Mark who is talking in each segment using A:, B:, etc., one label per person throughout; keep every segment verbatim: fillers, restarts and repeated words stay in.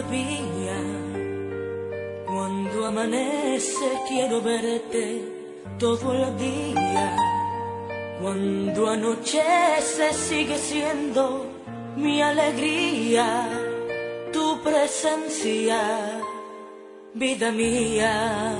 A: Todavía, cuando amanece quiero verte todo el día. Cuando anochece sigue siendo mi alegría, tu presencia, vida mía.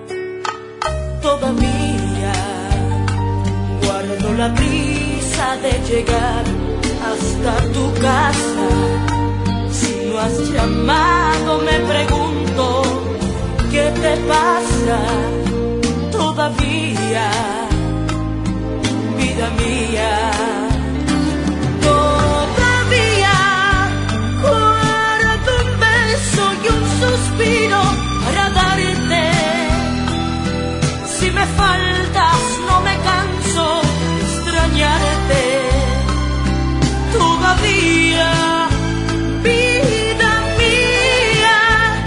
A: Todavía guardo la prisa de llegar hasta tu casa. Si no has llamado me pregunto qué te pasa. Todavía, vida mía. Todavía guardo un beso y un suspiro para darte. Si me faltas no me canso de extrañarte. Todavía, vida mía,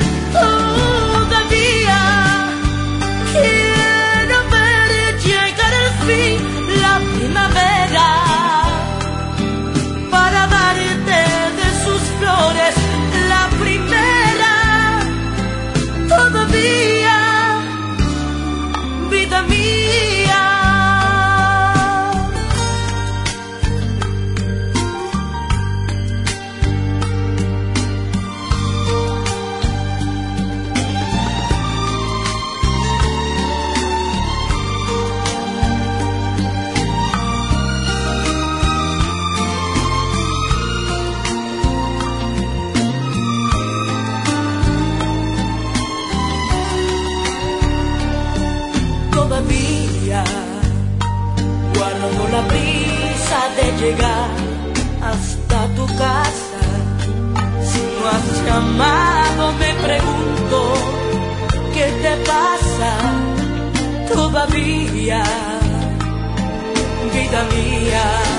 A: todavía quiero ver llegar al fin la primavera para darte de sus flores la primera. Todavía, vida mía. Todavía guardo la prisa de llegar hasta tu casa. Si no has llamado me pregunto qué te pasa. Todavía, vida mía.